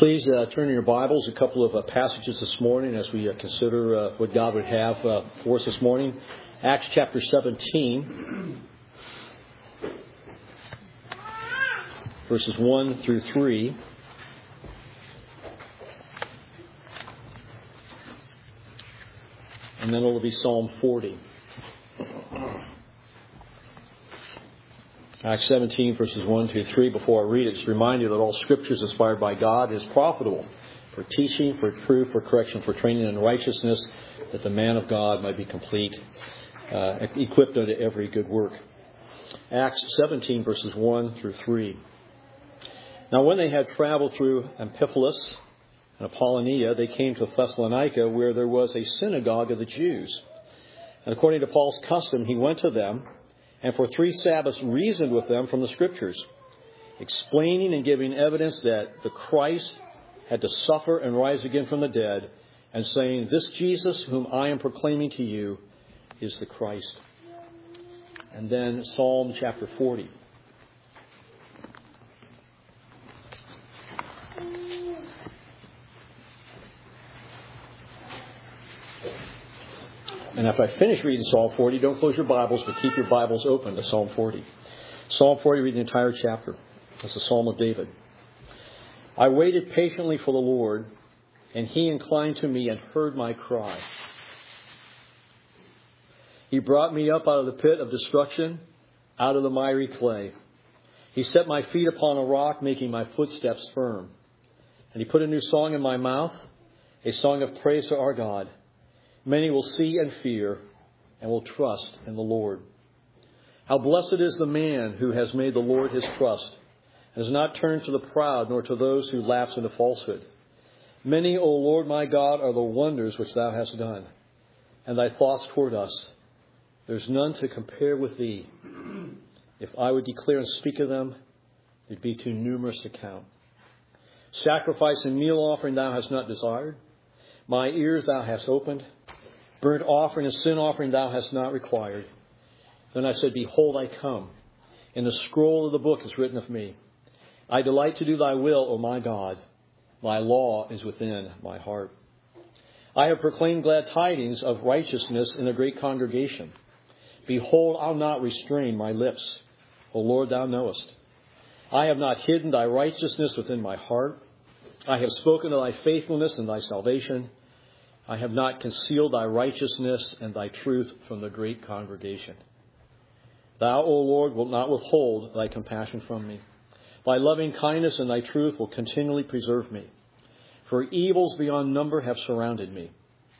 Please turn in your Bibles a couple of passages this morning as we consider what God would have for us this morning. Acts chapter 17, verses 1 through 3. And then it will be Psalm 40. Acts 17, verses 1 through 3. Before I read it, just remind you that all Scripture is inspired by God, is profitable for teaching, for truth, for correction, for training in righteousness, that the man of God might be complete, equipped unto every good work. Acts 17, verses 1 through 3. Now when they had traveled through Amphipolis and Apollonia, they came to Thessalonica, where there was a synagogue of the Jews. And according to Paul's custom, he went to them, and for 3 Sabbaths reasoned with them from the Scriptures, explaining and giving evidence that the Christ had to suffer and rise again from the dead, and saying, "This Jesus whom I am proclaiming to you is the Christ." And then Psalm chapter 40. And after I finish reading Psalm 40, don't close your Bibles, but keep your Bibles open to Psalm 40. Psalm 40, read the entire chapter. That's the Psalm of David. I waited patiently for the Lord, and he inclined to me and heard my cry. He brought me up out of the pit of destruction, out of the miry clay. He set my feet upon a rock, making my footsteps firm. And he put a new song in my mouth, a song of praise to our God. Many will see and fear and will trust in the Lord. How blessed is the man who has made the Lord his trust, and has not turned to the proud, nor to those who lapse into falsehood. Many, O Lord my God, are the wonders which thou hast done, and thy thoughts toward us. There's none to compare with thee. If I would declare and speak of them, they'd be too numerous to count. Sacrifice and meal offering thou hast not desired. My ears thou hast opened. Burnt offering and sin offering thou hast not required. Then I said, Behold, I come. In the scroll of the book is written of me. I delight to do thy will, O my God. Thy law is within my heart. I have proclaimed glad tidings of righteousness in a great congregation. Behold, I'll not restrain my lips. O Lord, thou knowest. I have not hidden thy righteousness within my heart. I have spoken of thy faithfulness and thy salvation. I have not concealed thy righteousness and thy truth from the great congregation. Thou, O Lord, wilt not withhold thy compassion from me. Thy loving kindness and thy truth will continually preserve me. For evils beyond number have surrounded me.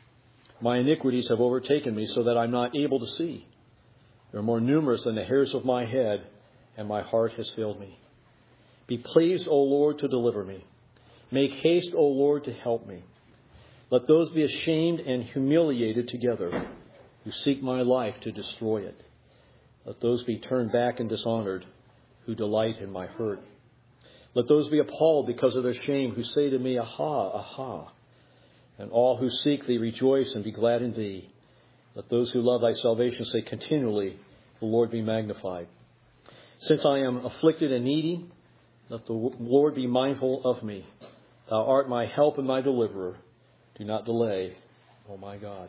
My iniquities have overtaken me so that I'm not able to see. They are more numerous than the hairs of my head, and my heart has failed me. Be pleased, O Lord, to deliver me. Make haste, O Lord, to help me. Let those be ashamed and humiliated together who seek my life to destroy it. Let those be turned back and dishonored who delight in my hurt. Let those be appalled because of their shame who say to me, Aha, aha. And all who seek thee rejoice and be glad in thee. Let those who love thy salvation say continually, The Lord be magnified. Since I am afflicted and needy, let the Lord be mindful of me. Thou art my help and my deliverer. Do not delay, O my God.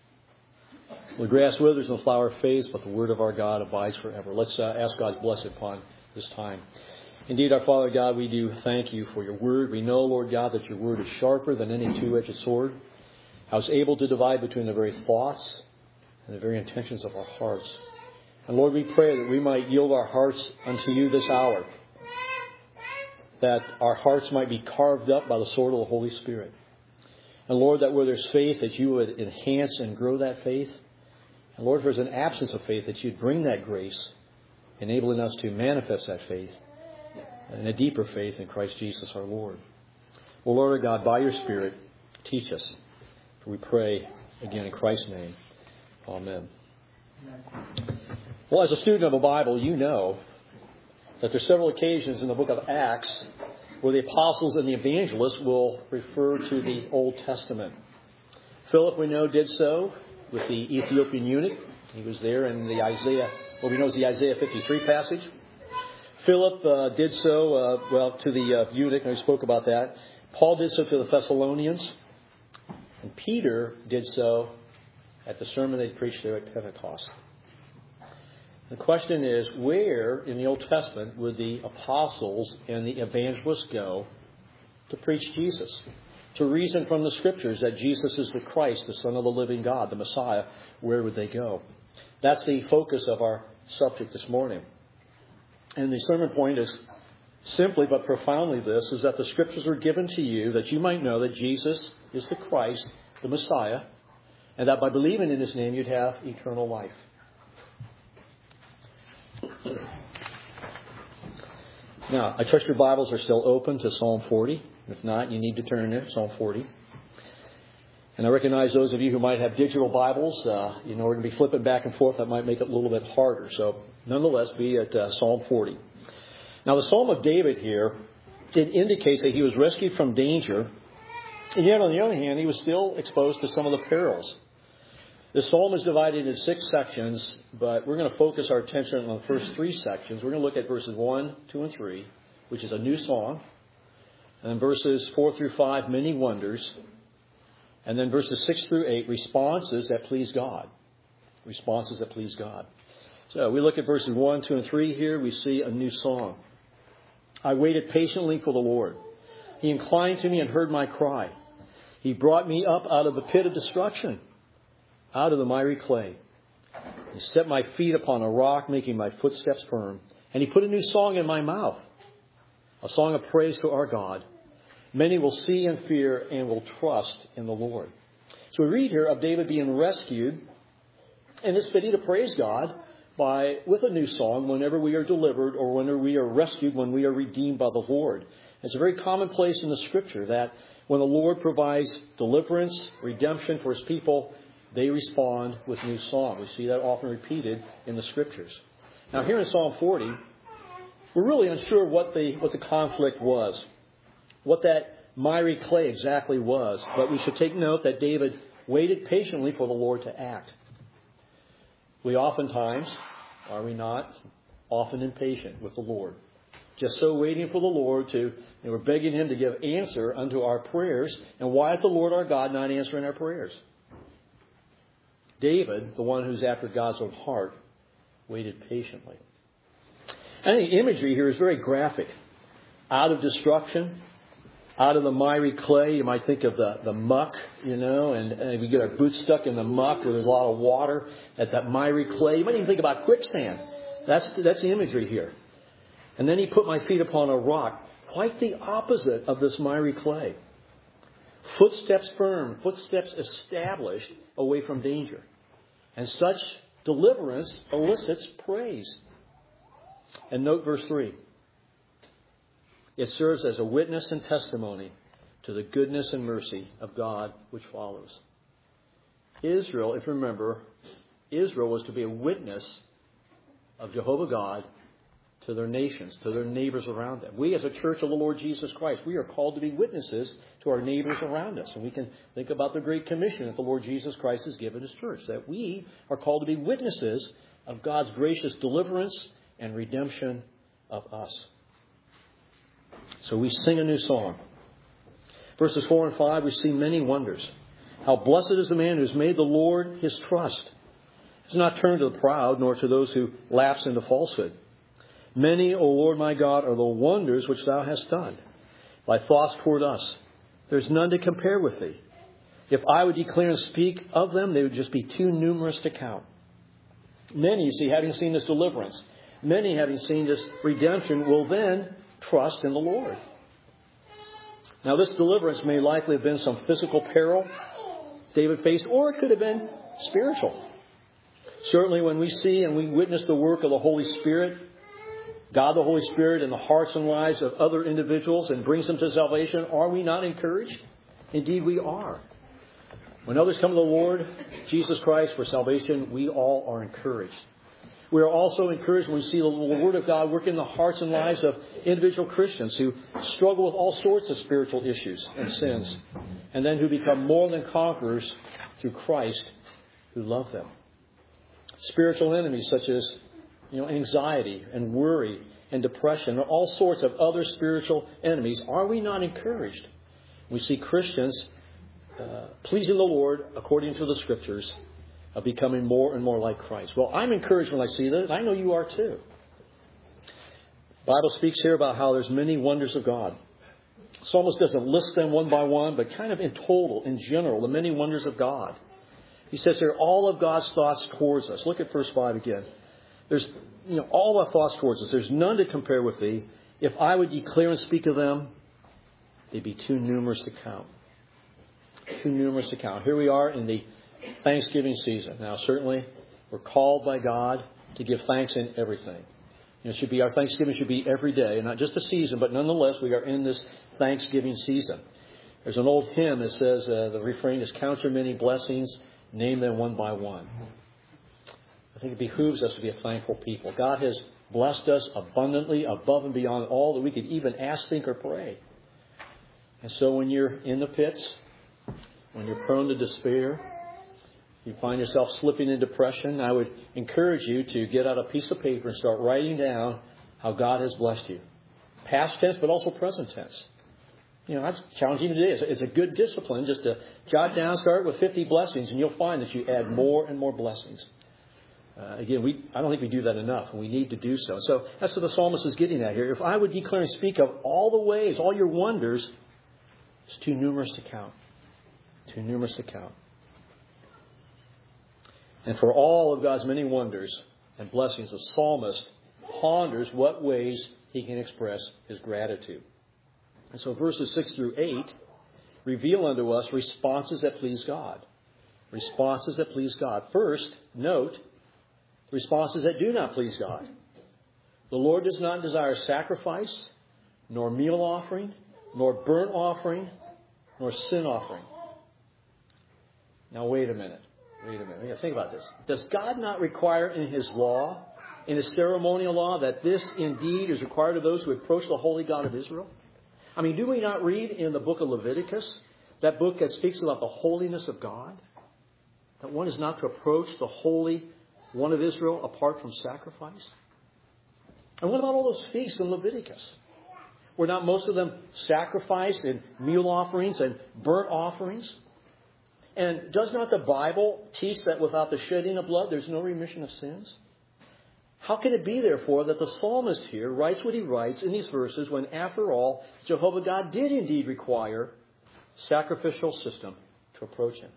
The grass withers and the flower fades, but the word of our God abides forever. Let's ask God's blessing upon this time. Indeed, our Father God, we do thank you for your word. We know, Lord God, that your word is sharper than any two-edged sword. How it's able to divide between the very thoughts and the very intentions of our hearts. And Lord, we pray that we might yield our hearts unto you this hour. That our hearts might be carved up by the sword of the Holy Spirit. And Lord, that where there's faith, that you would enhance and grow that faith. And Lord, if there's an absence of faith, that you'd bring that grace, enabling us to manifest that faith and a deeper faith in Christ Jesus our Lord. Well, Lord our God, by your Spirit, teach us. For we pray again in Christ's name. Amen. Well, as a student of the Bible, you know that there's several occasions in the book of Acts where the apostles and the evangelists will refer to the Old Testament. Philip, we know, did so with the Ethiopian eunuch. He was there in the what we know is the Isaiah 53 passage. Philip did so, to the eunuch, and I spoke about that. Paul did so to the Thessalonians, and Peter did so at the sermon they preached there at Pentecost. The question is, where in the Old Testament would the apostles and the evangelists go to preach Jesus? To reason from the Scriptures that Jesus is the Christ, the Son of the living God, the Messiah, where would they go? That's the focus of our subject this morning. And the sermon point is simply but profoundly this, is that the Scriptures were given to you that you might know that Jesus is the Christ, the Messiah, and that by believing in His name you'd have eternal life. Now, I trust your Bibles are still open to Psalm 40. If not, you need to turn there, Psalm 40. And I recognize those of you who might have digital Bibles, we're going to be flipping back and forth. That might make it a little bit harder. So, nonetheless, be at Psalm 40. Now, the Psalm of David here, it indicates that he was rescued from danger. And yet, on the other hand, he was still exposed to some of the perils. The psalm is divided into 6 sections, but we're going to focus our attention on the first 3 sections. We're going to look at verses 1, 2, and 3, which is a new song. And then verses 4 through 5, many wonders. And then verses 6 through 8, responses that please God. Responses that please God. So we look at verses 1, 2, and 3 here. We see a new song. I waited patiently for the Lord. He inclined to me and heard my cry. He brought me up out of the pit of destruction, out of the miry clay. He set my feet upon a rock, making my footsteps firm. And He put a new song in my mouth, a song of praise to our God. Many will see and fear and will trust in the Lord. So we read here of David being rescued, and it's fitting to praise God with a new song whenever we are delivered or whenever we are rescued, when we are redeemed by the Lord. It's a very common place in the Scripture that when the Lord provides deliverance, redemption for His people, they respond with new song. We see that often repeated in the Scriptures. Now here in Psalm 40, we're really unsure what the conflict was, what that miry clay exactly was. But we should take note that David waited patiently for the Lord to act. We oftentimes, are we not, often impatient with the Lord. Just so waiting for the Lord we're begging Him to give answer unto our prayers. And why is the Lord our God not answering our prayers? David, the one who's after God's own heart, waited patiently. And the imagery here is very graphic. Out of destruction, out of the miry clay. You might think of the muck, and we get our boots stuck in the muck where there's a lot of water at that miry clay. You might even think about quicksand. That's the imagery here. And then He put my feet upon a rock, quite the opposite of this miry clay. Footsteps firm, footsteps established away from danger. And such deliverance elicits praise. And note verse 3. It serves as a witness and testimony to the goodness and mercy of God which follows. Israel, if you remember, Israel was to be a witness of Jehovah God to their nations, to their neighbors around them. We as a church of the Lord Jesus Christ, we are called to be witnesses to our neighbors around us. And we can think about the Great Commission that the Lord Jesus Christ has given His church, that we are called to be witnesses of God's gracious deliverance and redemption of us. So we sing a new song. Verses 4 and 5, we see many wonders. How blessed is the man who has made the Lord his trust. He does not turn to the proud, nor to those who lapse into falsehood. Many, O Lord my God, are the wonders which Thou hast done. Thy thoughts toward us. There is none to compare with Thee. If I would declare and speak of them, they would just be too numerous to count. Many, you see, having seen this deliverance, many having seen this redemption, will then trust in the Lord. Now, this deliverance may likely have been some physical peril David faced, or it could have been spiritual. Certainly, when we see and we witness the work of the Holy Spirit, God the Holy Spirit, in the hearts and lives of other individuals and brings them to salvation, are we not encouraged? Indeed, we are. When others come to the Lord Jesus Christ for salvation, we all are encouraged. We are also encouraged when we see the Word of God work in the hearts and lives of individual Christians who struggle with all sorts of spiritual issues and sins, and then who become more than conquerors through Christ who loved them. Spiritual enemies such as anxiety and worry and depression, and all sorts of other spiritual enemies. Are we not encouraged We see Christians pleasing the Lord according to the Scriptures, of becoming more and more like Christ. Well, I'm encouraged when I see that. I know you are too. The Bible speaks here about how there's many wonders of God. The psalmist doesn't list them one by one, but kind of in total, in general, the many wonders of God. He says here, all of God's thoughts towards us. Look at verse 5 again. There's, all our thoughts towards us. There's none to compare with thee. If I would declare and speak of them, they'd be too numerous to count. Too numerous to count. Here we are in the Thanksgiving season. Now, certainly, we're called by God to give thanks in everything. Our Thanksgiving should be every day, not just the season, but nonetheless, we are in this Thanksgiving season. There's an old hymn that says, the refrain is, count your many blessings, name them one by one. I think it behooves us to be a thankful people. God has blessed us abundantly, above and beyond all that we could even ask, think, or pray. And so when you're in the pits, when you're prone to despair, you find yourself slipping in depression, I would encourage you to get out a piece of paper and start writing down how God has blessed you. Past tense, but also present tense. That's challenging today. It's a good discipline just to jot down, start with 50 blessings, and you'll find that you add more and more blessings. Again, I don't think we do that enough, and we need to do so. So that's what the psalmist is getting at here. If I would declare and speak of all the ways, all your wonders, it's too numerous to count. Too numerous to count. And for all of God's many wonders and blessings, the psalmist ponders what ways he can express his gratitude. And so verses 6 through 8 reveal unto us responses that please God. Responses that please God. First, note responses that do not please God. The Lord does not desire sacrifice, nor meal offering, nor burnt offering, nor sin offering. Now wait a minute. Think about this. Does God not require in His law, in His ceremonial law, that this indeed is required of those who approach the holy God of Israel? I mean, do we not read in the book of Leviticus, that book that speaks about the holiness of God? That one is not to approach the Holy One of Israel apart from sacrifice? And what about all those feasts in Leviticus? Were not most of them sacrificed in meal offerings and burnt offerings? And does not the Bible teach that without the shedding of blood, there's no remission of sins? How can it be, therefore, that the psalmist here writes what he writes in these verses when, after all, Jehovah God did indeed require sacrificial system to approach Him?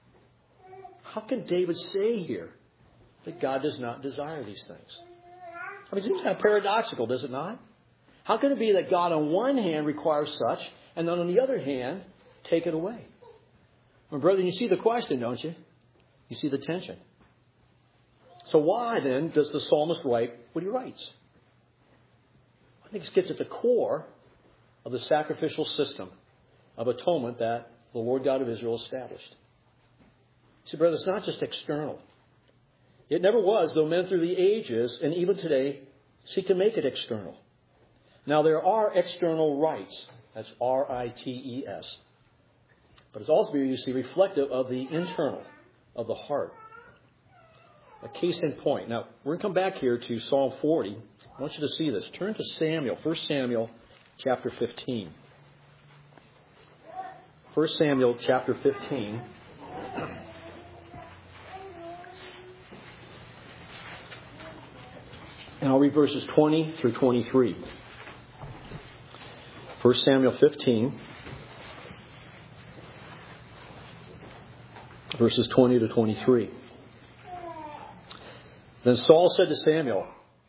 How can David say here that God does not desire these things? I mean, it seems kind of paradoxical, does it not? How can it be that God on one hand requires such, and then on the other hand, take it away? Well, brother, you see the question, don't you? You see the tension. So why, then, does the psalmist write what he writes? I think it gets at the core of the sacrificial system of atonement that the Lord God of Israel established. See, brother, it's not just external. It never was, though men through the ages, and even today, seek to make it external. Now, there are external rites. That's R-I-T-E-S. But it's also, you see, reflective of the internal, of the heart. A case in point. Now, we're going to come back here to Psalm 40. I want you to see this. Turn to Samuel, 1 Samuel chapter 15. 1 Samuel chapter 15. And I'll read verses 20 through 23. 1 Samuel 15. Verses 20 to 23. Then Saul said to Samuel,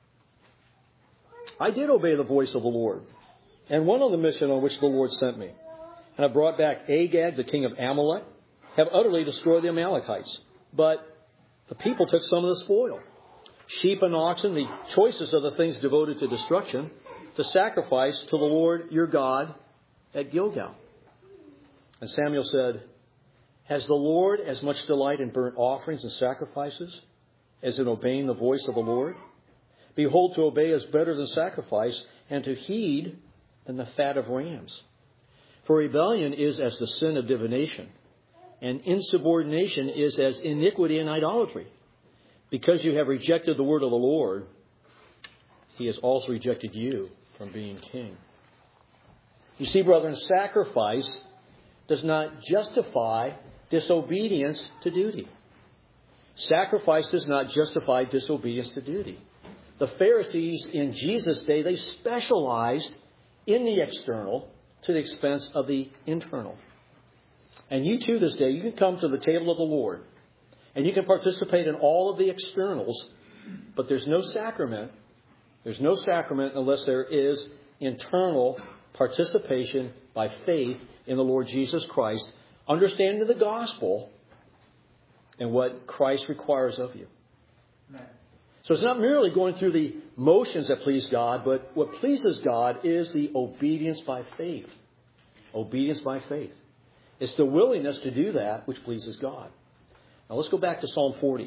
I did obey the voice of the Lord, and went on the mission on which the Lord sent me. And I brought back Agag, the king of Amalek, have utterly destroyed the Amalekites. But the people took some of the spoil, sheep and oxen, the choicest of the things devoted to destruction, to sacrifice to the Lord your God at Gilgal. And Samuel said, has the Lord as much delight in burnt offerings and sacrifices as in obeying the voice of the Lord? Behold, to obey is better than sacrifice, and to heed than the fat of rams. For rebellion is as the sin of divination, and insubordination is as iniquity and idolatry. Because you have rejected the word of the Lord, He has also rejected you from being king. You see, brethren, sacrifice does not justify disobedience to duty. Sacrifice does not justify disobedience to duty. The Pharisees in Jesus' day, they specialized in the external to the expense of the internal. And you too this day, you can come to the table of the Lord and you can participate in all of the externals, but there's no sacrament. There's no sacrament unless there is internal participation by faith in the Lord Jesus Christ, understanding the gospel and what Christ requires of you. So it's not merely going through the motions that please God, but what pleases God is the obedience by faith. Obedience by faith. It's the willingness to do that which pleases God. Now let's go back to Psalm 40.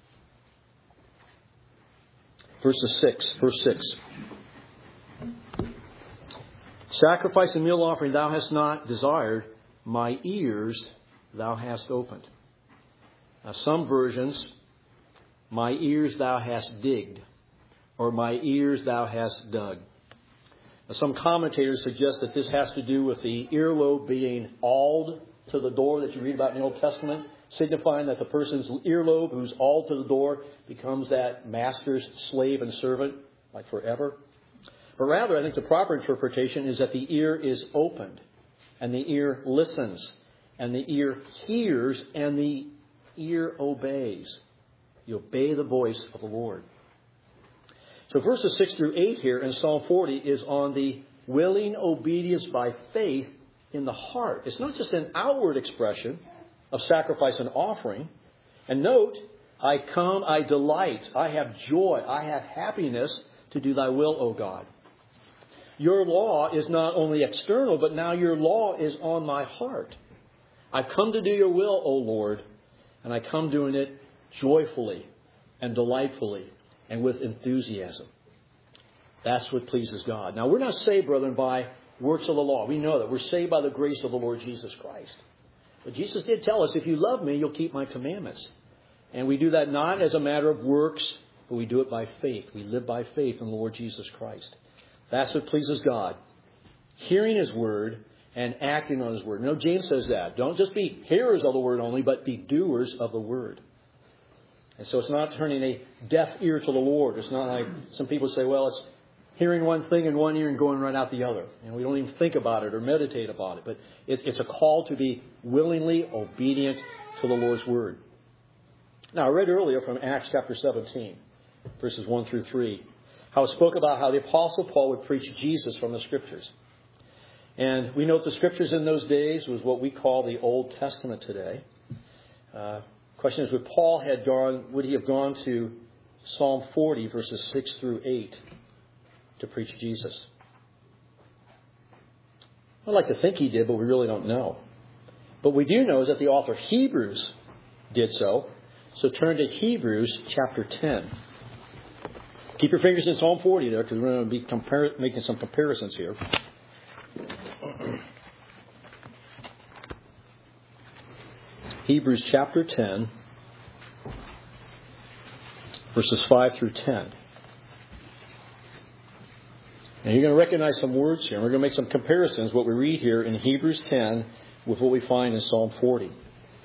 Verse 6. Sacrifice and meal offering thou hast not desired, my ears thou hast opened. Now some versions, my ears thou hast digged, or my ears thou hast dug. Now, some commentators suggest that this has to do with the earlobe being auled to the door that you read about in the Old Testament, signifying that the person's earlobe who's auled to the door becomes that master's slave and servant, like forever. But rather, I think the proper interpretation is that the ear is opened, and the ear listens, and the ear hears, and the ear obeys. You obey the voice of the Lord. So verses 6 through 8 here in Psalm 40 is on the willing obedience by faith in the heart. It's not just an outward expression of sacrifice and offering. And note, I come, I delight, I have joy, I have happiness to do thy will, O God. Your law is not only external, but now your law is on my heart. I've come to do your will, O Lord, and I come doing it joyfully and delightfully and with enthusiasm. That's what pleases God. Now, we're not saved, brethren, by works of the law. We know that. We're saved by the grace of the Lord Jesus Christ. But Jesus did tell us, if you love me, you'll keep my commandments. And we do that not as a matter of works, but we do it by faith. We live by faith in the Lord Jesus Christ. That's what pleases God. Hearing His word and acting on His word. No, James says that. Don't just be hearers of the word only, but be doers of the word. And so it's not turning a deaf ear to the Lord. It's not like some people say, well, it's hearing one thing in one ear and going right out the other. And we don't even think about it or meditate about it. But it's a call to be willingly obedient to the Lord's word. Now, I read earlier from Acts chapter 17, verses 1 through 3, how it spoke about how the Apostle Paul would preach Jesus from the Scriptures. And we know that the Scriptures in those days was what we call the Old Testament today. Question is, would he have gone to Psalm 40, verses 6 through 8, to preach Jesus? I'd like to think he did, but we really don't know. But we do know is that the author of Hebrews did so. So turn to Hebrews chapter 10. Keep your fingers in Psalm 40 there, because we're going to be making some comparisons here. Hebrews chapter 10, verses 5 through 10. And you're going to recognize some words here. We're going to make some comparisons, what we read here in Hebrews 10 with what we find in Psalm 40.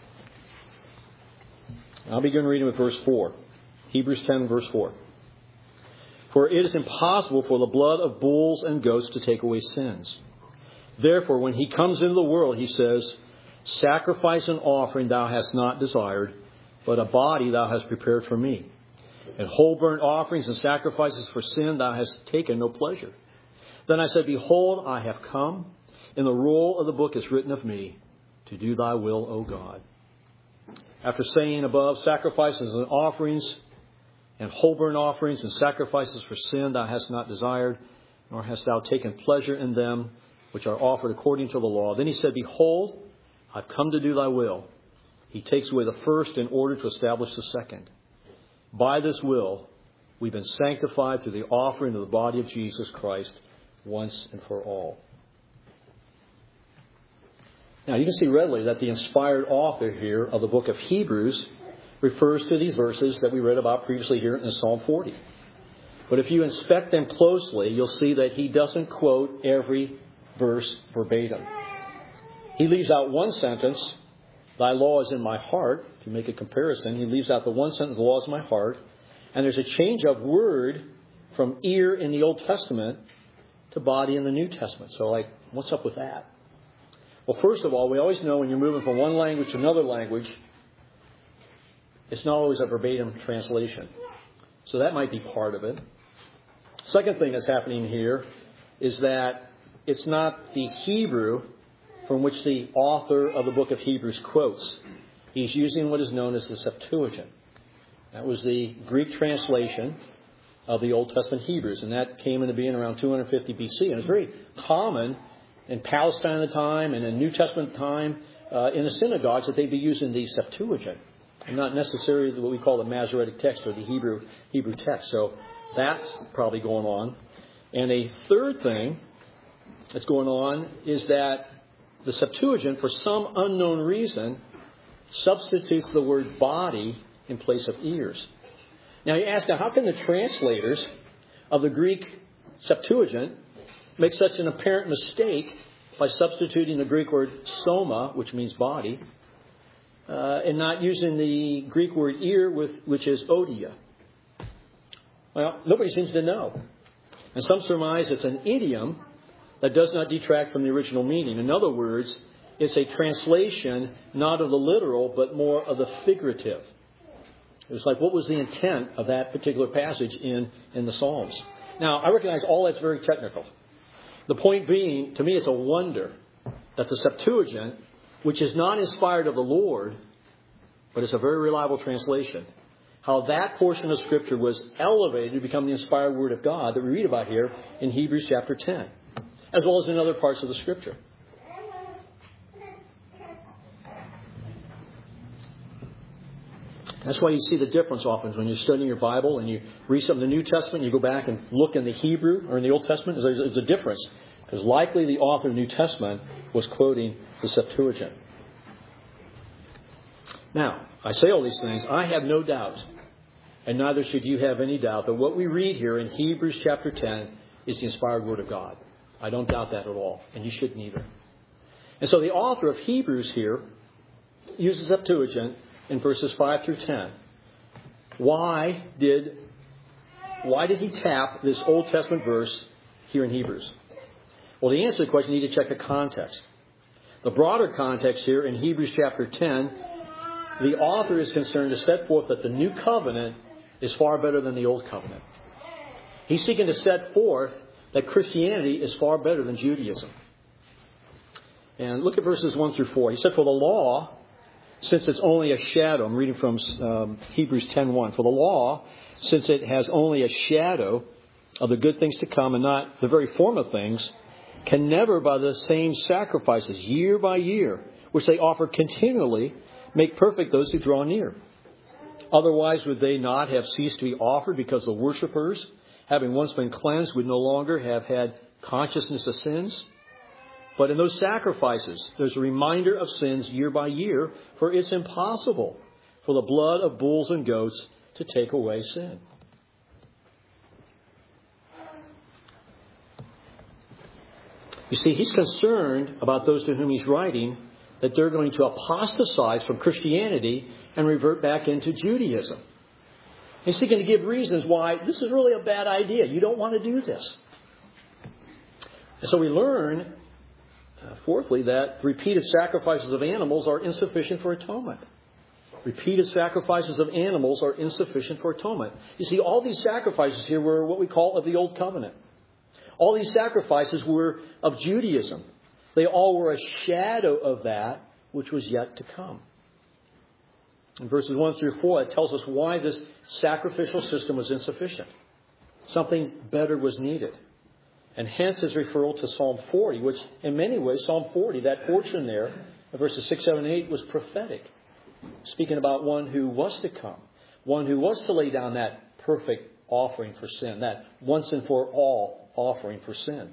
I'll begin reading with verse 4. Hebrews 10, verse 4. For it is impossible for the blood of bulls and goats to take away sins. Therefore, when He comes into the world, He says, sacrifice and offering thou hast not desired, but a body thou hast prepared for me. And whole burnt offerings and sacrifices for sin thou hast taken no pleasure. Then I said, behold, I have come. In the roll of the book is written of me, to do thy will, O God. After saying above, sacrifices and offerings, and whole burnt offerings and sacrifices for sin thou hast not desired, nor hast thou taken pleasure in them, which are offered according to the law. Then he said, behold, I've come to do thy will. He takes away the first in order to establish the second. By this will, we've been sanctified through the offering of the body of Jesus Christ once and for all. Now, you can see readily that the inspired author here of the book of Hebrews refers to these verses that we read about previously here in Psalm 40. But if you inspect them closely, you'll see that he doesn't quote every verse verbatim. He leaves out one sentence, thy law is in my heart. If you make a comparison, he leaves out the one sentence, the law is in my heart. And there's a change of word from ear in the Old Testament to body in the New Testament. So, what's up with that? Well, first of all, we always know when you're moving from one language to another language, it's not always a verbatim translation. So that might be part of it. Second thing that's happening here is that it's not the Hebrew from which the author of the book of Hebrews quotes. He's using what is known as the Septuagint. That was the Greek translation of the Old Testament Hebrews, and that came into being around 250 BC. And it's very common in Palestine at the time and in New Testament time in the synagogues that they'd be using the Septuagint, and not necessarily what we call the Masoretic text or the Hebrew text. So that's probably going on. And a third thing that's going on is that the Septuagint, for some unknown reason, substitutes the word body in place of ears. Now you ask, how can the translators of the Greek Septuagint make such an apparent mistake by substituting the Greek word soma, which means body, and not using the Greek word ear, which is odia? Well, nobody seems to know. And some surmise it's an idiom that does not detract from the original meaning. In other words, it's a translation not of the literal, but more of the figurative. It was like, what was the intent of that particular passage in the Psalms? Now, I recognize all that's very technical. The point being, to me, it's a wonder that the Septuagint, which is not inspired of the Lord, but it's a very reliable translation, how that portion of Scripture was elevated to become the inspired Word of God that we read about here in Hebrews chapter 10, as well as in other parts of the Scripture. That's why you see the difference often when you're studying your Bible and you read something in the New Testament, you go back and look in the Hebrew or in the Old Testament. There's a difference, because likely the author of the New Testament was quoting the Septuagint. Now, I say all these things. I have no doubt, and neither should you have any doubt, that what we read here in Hebrews chapter 10 is the inspired Word of God. I don't doubt that at all, and you shouldn't either. And so the author of Hebrews here uses Septuagint in verses 5 through 10. Why did he tap this Old Testament verse here in Hebrews? Well, the answer to the question, you need to check the context. The broader context here in Hebrews chapter 10, the author is concerned to set forth that the new covenant is far better than the old covenant. He's seeking to set forth that Christianity is far better than Judaism. And look at verses 1 through 4. He said, for the law, since it's only a shadow, I'm reading from Hebrews 10:1. For the law, since it has only a shadow of the good things to come and not the very form of things, can never by the same sacrifices year by year, which they offer continually, make perfect those who draw near. Otherwise would they not have ceased to be offered, because the worshippers, having once been cleansed, would no longer have had consciousness of sins? But in those sacrifices, there's a reminder of sins year by year, for it's impossible for the blood of bulls and goats to take away sin. You see, he's concerned about those to whom he's writing, that they're going to apostatize from Christianity and revert back into Judaism. He's seeking to give reasons why this is really a bad idea. You don't want to do this. And so we learn, fourthly, that repeated sacrifices of animals are insufficient for atonement. Repeated sacrifices of animals are insufficient for atonement. You see, all these sacrifices here were what we call of the Old Covenant. All these sacrifices were of Judaism. They all were a shadow of that which was yet to come. In verses 1 through 4, it tells us why this sacrificial system was insufficient. Something better was needed. And hence his referral to Psalm 40, which in many ways, Psalm 40, that portion there, verses 6, 7, and 8, was prophetic. Speaking about one who was to come. One who was to lay down that perfect offering for sin. That once and for all offering for sin.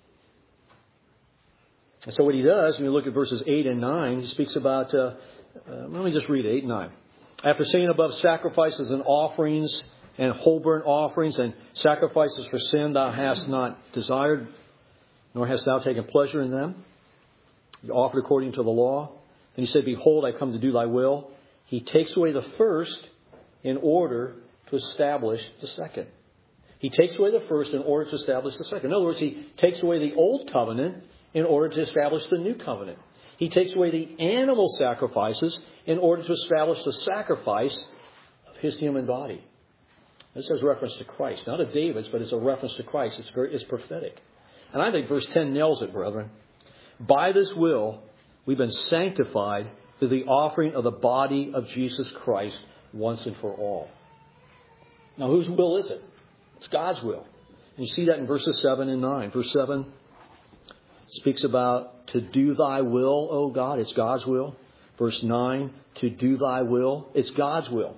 And so what he does, when you look at verses 8 and 9, he speaks about, let me just read 8 and 9. After saying above sacrifices and offerings and whole burnt offerings and sacrifices for sin thou hast not desired, nor hast thou taken pleasure in them. He offered according to the law. And he said, behold, I come to do thy will. He takes away the first in order to establish the second. He takes away the first in order to establish the second. In other words, he takes away the old covenant in order to establish the new covenant. He takes away the animal sacrifices in order to establish the sacrifice of his human body. This has reference to Christ. Not of David's, but it's a reference to Christ. It's prophetic. And I think verse 10 nails it, brethren. By this will, we've been sanctified through the offering of the body of Jesus Christ once and for all. Now, whose will is it? It's God's will. And you see that in verses 7 and 9. Verse 7 speaks about to do thy will, O God. It's God's will. Verse 9, to do thy will. It's God's will.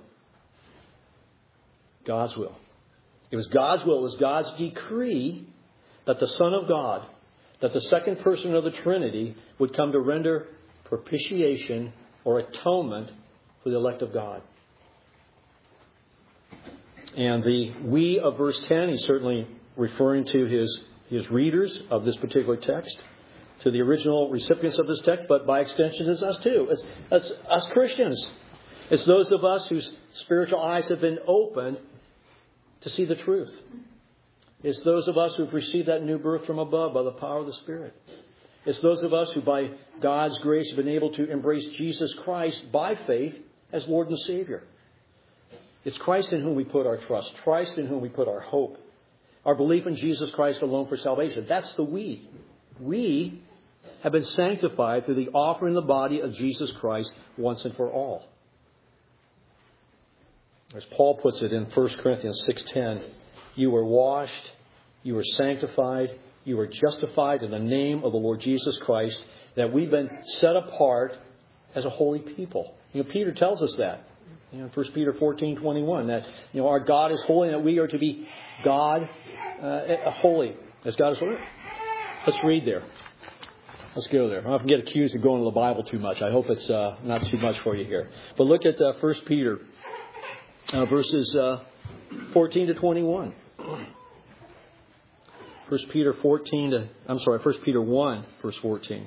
God's will. It was God's will. It was God's decree that the Son of God, that the second person of the Trinity, would come to render propitiation or atonement for the elect of God. And the we of verse 10, he's certainly referring to his readers of this particular text, to the original recipients of this text, but by extension it's us too. It's us Christians. It's those of us whose spiritual eyes have been opened to see the truth. It's those of us who've received that new birth from above by the power of the Spirit. It's those of us who by God's grace have been able to embrace Jesus Christ by faith as Lord and Savior. It's Christ in whom we put our trust. Christ in whom we put our hope. Our belief in Jesus Christ alone for salvation. That's the we. We have been sanctified through the offering of the body of Jesus Christ once and for all. As Paul puts it in 1 Corinthians 6:10, you were washed, you were sanctified, you were justified in the name of the Lord Jesus Christ, that we've been set apart as a holy people. Peter tells us that. 1 Peter 14:21, that our God is holy and that we are to be God holy as God is holy. Let's read there. Let's go there. I don't get accused of going to the Bible too much. I hope it's not too much for you here. But look at 1 Peter verses 14 to 21. 1 Peter 1, verse 14.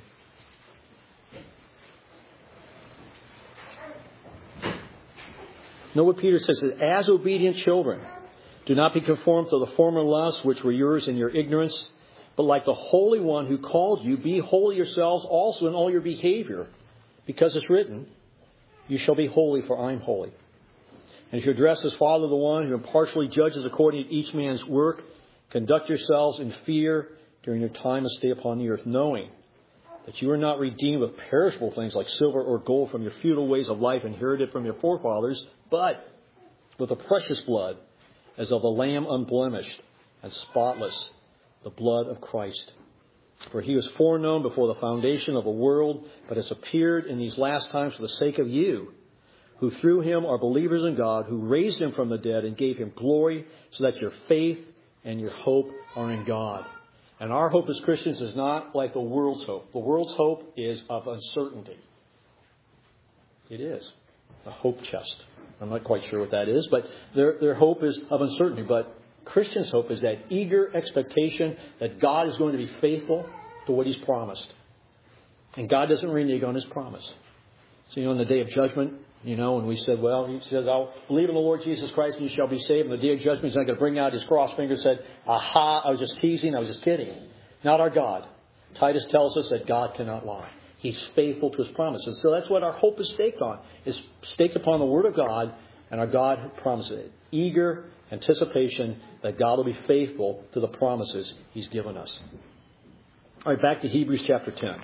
Know what Peter says. As obedient children, do not be conformed to the former lusts which were yours in your ignorance, but like the Holy One who called you, be holy yourselves also in all your behavior, because it's written, you shall be holy, for I am holy. And if you address as Father the one who impartially judges according to each man's work, conduct yourselves in fear during your time of stay upon the earth, knowing that you are not redeemed with perishable things like silver or gold from your futile ways of life inherited from your forefathers, but with the precious blood as of a lamb unblemished and spotless, the blood of Christ. For he was foreknown before the foundation of the world, but has appeared in these last times for the sake of you, who through him are believers in God, who raised him from the dead and gave him glory, so that your faith and your hope are in God. And our hope as Christians is not like the world's hope. The world's hope is of uncertainty. It is a hope chest. I'm not quite sure what that is, but their hope is of uncertainty. But Christians' hope is that eager expectation that God is going to be faithful to what he's promised. And God doesn't renege on his promise. So, in the day of judgment, when we said, he says, I'll believe in the Lord Jesus Christ and you shall be saved. And the day of judgment, he's not going to bring out his cross finger and said, aha, I was just teasing, I was just kidding. Not our God. Titus tells us that God cannot lie. He's faithful to his promises. So that's what our hope is staked on. Is staked upon the Word of God, and our God promises it. Eager anticipation that God will be faithful to the promises he's given us. All right, back to Hebrews chapter 10.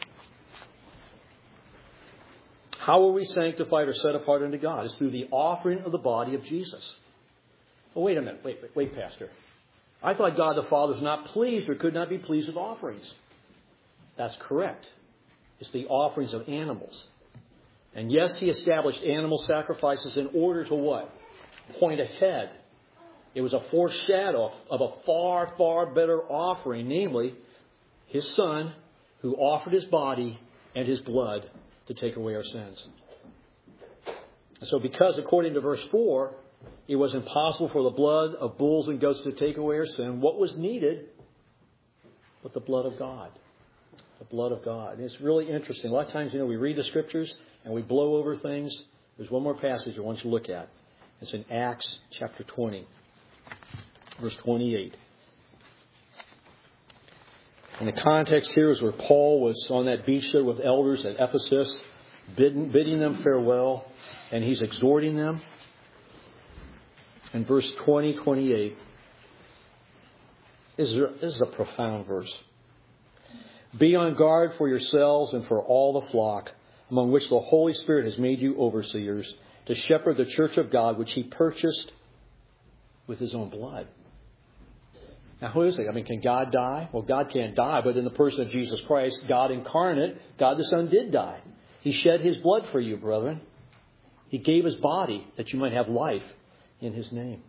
How are we sanctified or set apart unto God? It's through the offering of the body of Jesus. Oh, wait a minute. Wait, Pastor. I thought God the Father was not pleased or could not be pleased with offerings. That's correct. It's the offerings of animals. And yes, he established animal sacrifices in order to what? Point ahead. It was a foreshadow of a far, far better offering, namely his Son, who offered his body and his blood to take away our sins. And so because, according to verse 4, it was impossible for the blood of bulls and goats to take away our sin, what was needed but the blood of God? The blood of God. And it's really interesting. A lot of times, we read the Scriptures and we blow over things. There's one more passage I want you to look at. It's in Acts chapter 20, verse 28. And the context here is where Paul was on that beach there with elders at Ephesus, bidding them farewell, and he's exhorting them. In verse 28, this is a profound verse. Be on guard for yourselves and for all the flock, among which the Holy Spirit has made you overseers, to shepherd the church of God, which He purchased with His own blood. Now, who is it? Can God die? Well, God can't die, but in the person of Jesus Christ, God incarnate, God the Son did die. He shed His blood for you, brethren. He gave His body that you might have life in His name.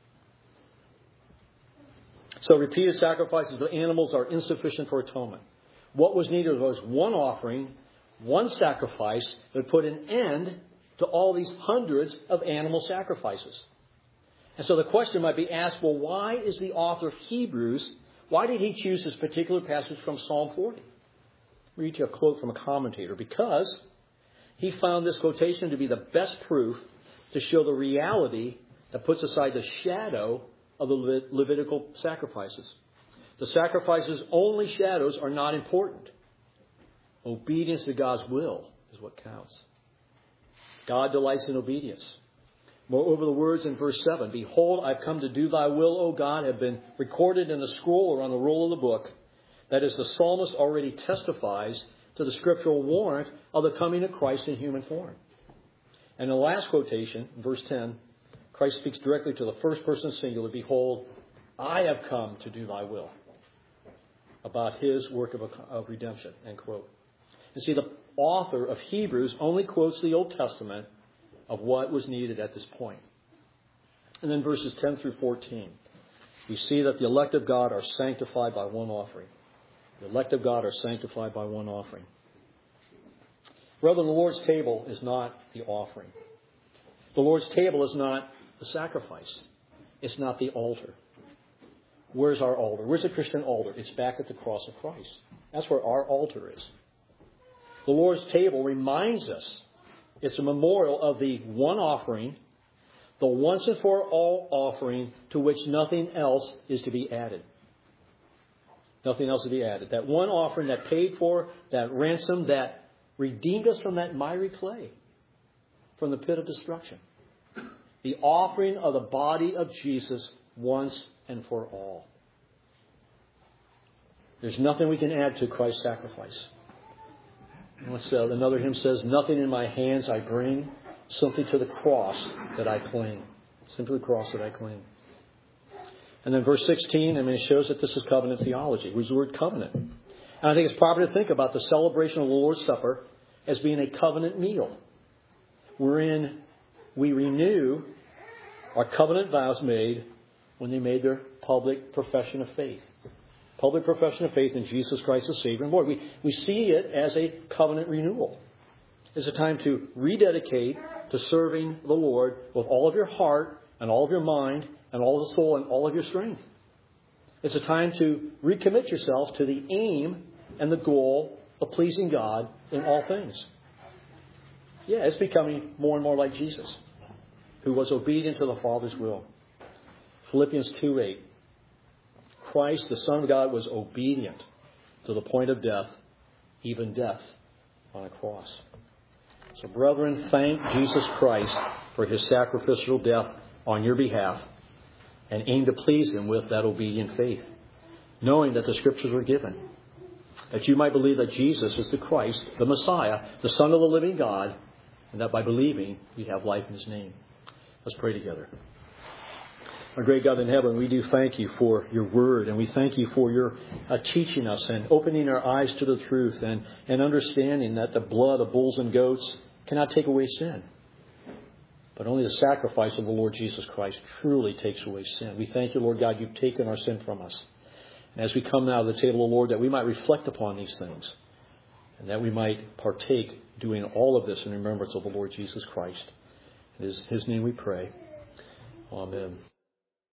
So repeated sacrifices of animals are insufficient for atonement. What was needed was one offering, one sacrifice that would put an end to all these hundreds of animal sacrifices. And so the question might be asked, well, why is the author of Hebrews, why did he choose this particular passage from Psalm 40? I'll read you a quote from a commentator. Because he found this quotation to be the best proof to show the reality that puts aside the shadow of the Levitical sacrifices. The sacrifices' only shadows are not important. Obedience to God's will is what counts. God delights in obedience. Moreover, the words in verse 7, Behold, I've come to do thy will, O God, have been recorded in the scroll or on the roll of the book. That is, the psalmist already testifies to the scriptural warrant of the coming of Christ in human form. And the last quotation, verse 10, Christ speaks directly to the first person singular. Behold, I have come to do thy will. About His work of redemption, end quote. You see, the author of Hebrews only quotes the Old Testament of what was needed at this point. And then verses 10 through 14, we see that the elect of God are sanctified by one offering. The elect of God are sanctified by one offering. Brethren, the Lord's table is not the offering. The Lord's table is not the sacrifice. It's not the altar. Where's our altar? Where's the Christian altar? It's back at the cross of Christ. That's where our altar is. The Lord's table reminds us it's a memorial of the one offering, the once and for all offering to which nothing else is to be added. Nothing else to be added. That one offering that paid for, that ransom, that redeemed us from that miry clay, from the pit of destruction. The offering of the body of Jesus once and for all. There's nothing we can add to Christ's sacrifice. Another hymn says, Nothing in my hands I bring, simply to the cross that I cling. Simply the cross that I cling. And then verse 16, it shows that this is covenant theology. We use the word covenant. And I think it's proper to think about the celebration of the Lord's Supper as being a covenant meal, wherein we renew our covenant vows made when they made their public profession of faith. Public profession of faith in Jesus Christ as Savior and Lord. We see it as a covenant renewal. It's a time to rededicate to serving the Lord with all of your heart and all of your mind and all of the soul and all of your strength. It's a time to recommit yourself to the aim and the goal of pleasing God in all things. Yeah, it's becoming more and more like Jesus, who was obedient to the Father's will. Philippians 2:8. Christ, the Son of God, was obedient to the point of death, even death on a cross. So, brethren, thank Jesus Christ for His sacrificial death on your behalf and aim to please Him with that obedient faith, knowing that the Scriptures were given, that you might believe that Jesus is the Christ, the Messiah, the Son of the living God, and that by believing you'd have life in His name. Let's pray together. Our great God in heaven, we do thank you for your word, and we thank you for your teaching us and opening our eyes to the truth and understanding that the blood of bulls and goats cannot take away sin. But only the sacrifice of the Lord Jesus Christ truly takes away sin. We thank you, Lord God, you've taken our sin from us. And as we come now to the table of the Lord, that we might reflect upon these things and that we might partake doing all of this in remembrance of the Lord Jesus Christ. It is His name we pray. Amen.